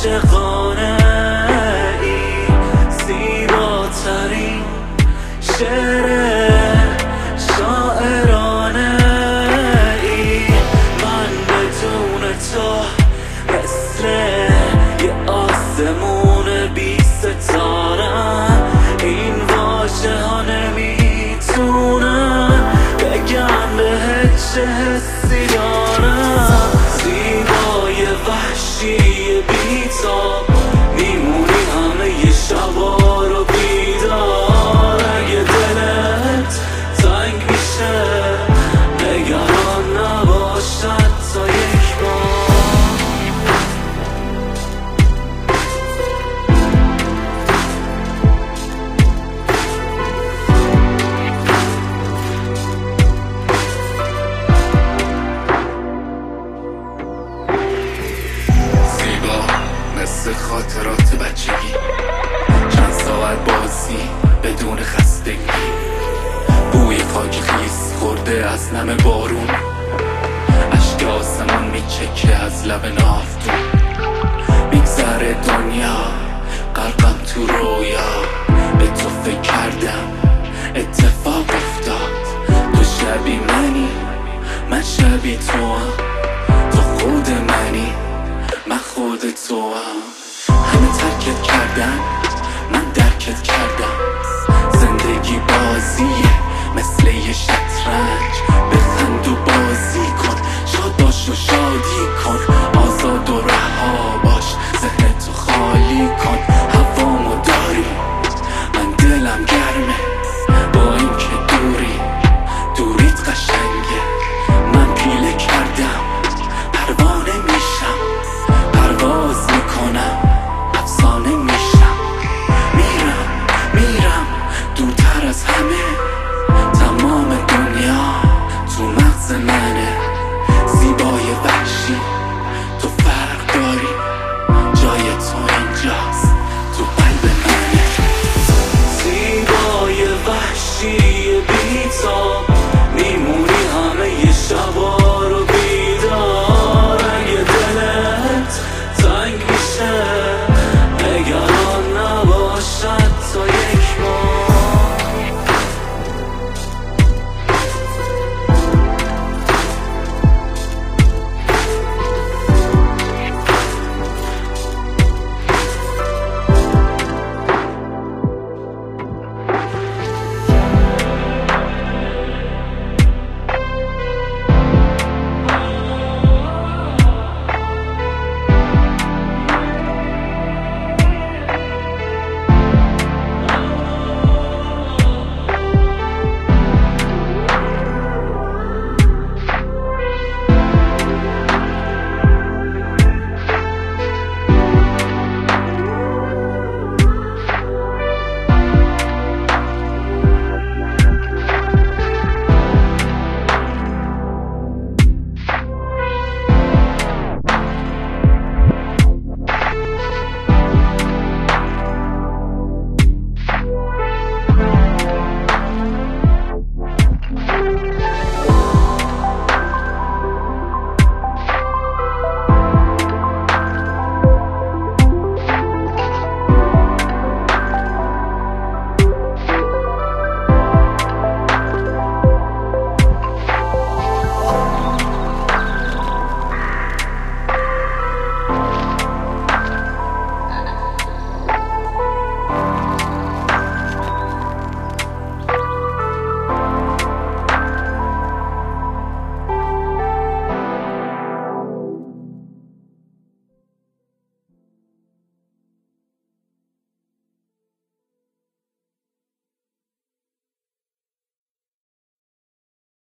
عاشقانه ای، زیباترین شعر شاعرانه ای. من بدون تو مثل یه آسمون بی ستاره، این واژه ها نمیتونن بگم بهت چه حسی دارم. زیبای وحشی بی‌تاب، میمونی همه شبا رو بیدار. اگه دلت تنگ میشه نگران نباشد تا یک بار. مثل خاطرات بچگی، چند ساعت بازی بدون خستگی، بوی خاک خیس خورده از نم بارون، اشک آسمان میچکه از لب نافتون. میگذره دنیا قلبم تو رویا، به تو فکر کردم اتفاق افتاد. تو شبیه منی من شبیه تو هم، تو خود منی من خود تو هم. همه ترکت کردن من درکت کردم، زندگی بازیه مثل یه شطرنج،